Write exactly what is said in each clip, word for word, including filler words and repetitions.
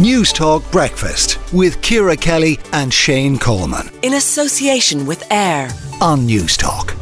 News Talk Breakfast with Ciara Kelly and Shane Coleman. In association with AIR on News Talk.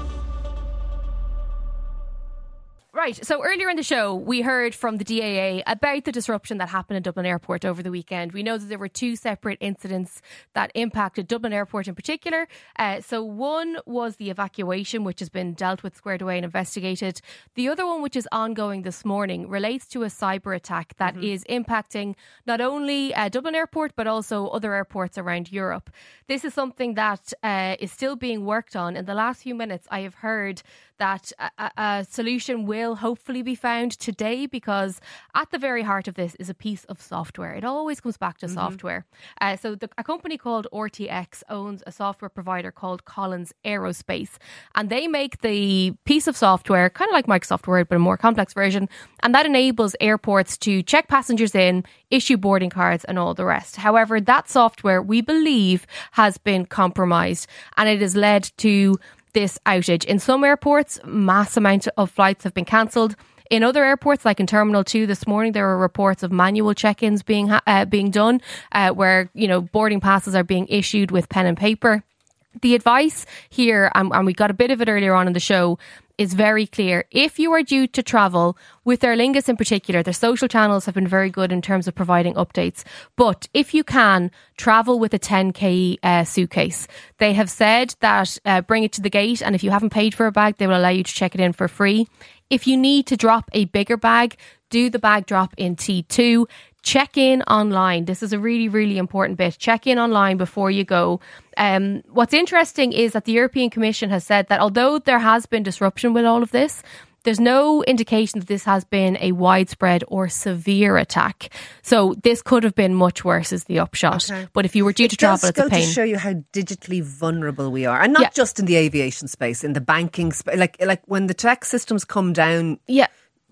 Right, so earlier in the show, we heard from the D A A about the disruption that happened in Dublin Airport over the weekend. We know that there were two separate incidents that impacted Dublin Airport in particular. Uh, so one was the evacuation, which has been dealt with, squared away and investigated. The other one, which is ongoing this morning, relates to a cyber attack that mm-hmm. is impacting not only uh, Dublin Airport, but also other airports around Europe. This is something that uh, is still being worked on. In the last few minutes, I have heard that a, a solution will hopefully be found today, because at the very heart of this is a piece of software. It always comes back to mm-hmm. software. Uh, so the, a company called R T X owns a software provider called Collins Aerospace, and they make the piece of software kind of like Microsoft Word, but a more complex version, and that enables airports to check passengers in, issue boarding cards and all the rest. However, that software, we believe, has been compromised, and it has led to this outage. In some airports, mass amount of flights have been cancelled. In other airports, like in Terminal two this morning, there were reports of manual check-ins being ha- uh, being done, uh, where, you know, boarding passes are being issued with pen and paper. The advice here, and, and we got a bit of it earlier on in the show, is very clear. If you are due to travel, with Aer Lingus in particular, their social channels have been very good in terms of providing updates. But if you can, travel with a ten k uh, suitcase. They have said that uh, bring it to the gate, and if you haven't paid for a bag, they will allow you to check it in for free. If you need to drop a bigger bag, do the bag drop in T two. Check in online. This is a really, really important bit. Check in online before you go. Um, what's interesting is that the European Commission has said that although there has been disruption with all of this, there's no indication that this has been a widespread or severe attack. So this could have been much worse, is the upshot. Okay. But if you were due it to travel, it's a pain. It does go to show you how digitally vulnerable we are. And not yeah. just in the aviation space, in the banking space. Like, like when the tech systems come down... Yeah.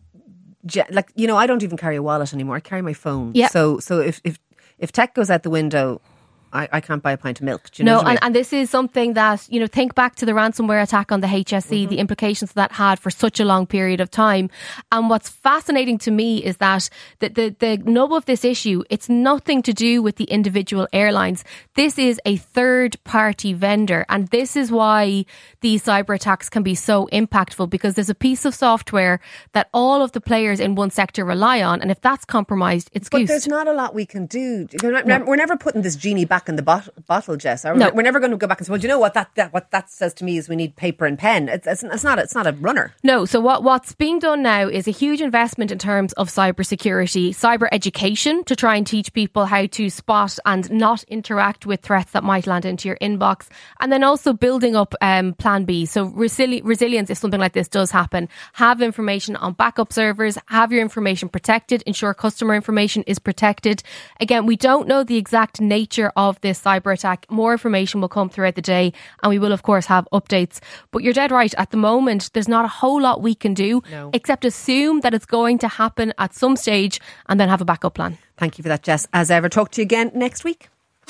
Like, you know, I don't even carry a wallet anymore. I carry my phone. Yeah. So, so if, if, if tech goes out the window, I, I can't buy a pint of milk. Do you know no, what I mean? and, and this is something that, you know, think back to the ransomware attack on the H S E, mm-hmm. the implications that had for such a long period of time. And what's fascinating to me is that the, the, the nub of this issue, it's nothing to do with the individual airlines. This is a third party vendor. And this is why these cyber attacks can be so impactful, because there's a piece of software that all of the players in one sector rely on. And if that's compromised, it's but goosed. There's not a lot we can do. We're, not, no. we're never putting this genie back in the bot- bottle, Jess. We're, no. we're never going to go back and say, well, do you know what that, that what that says to me is we need paper and pen. It's, it's, it's not it's not a runner. No. So what what's being done now is a huge investment in terms of cybersecurity, cyber education, to try and teach people how to spot and not interact with threats that might land into your inbox, and then also building up um, Plan B. So resili- resilience, if something like this does happen, have information on backup servers, have your information protected, ensure customer information is protected. Again, we don't know the exact nature of this cyber attack. More information will come throughout the day, and we will of course have updates. But you're dead right. At the moment, there's not a whole lot we can do no. except assume that it's going to happen at some stage and then have a backup plan. Thank you for that, Jess. As ever, talk to you again next week.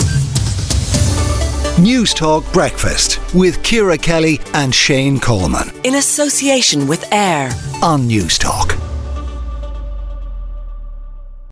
News Talk Breakfast with Ciara Kelly and Shane Coleman. In association with AIR on News Talk.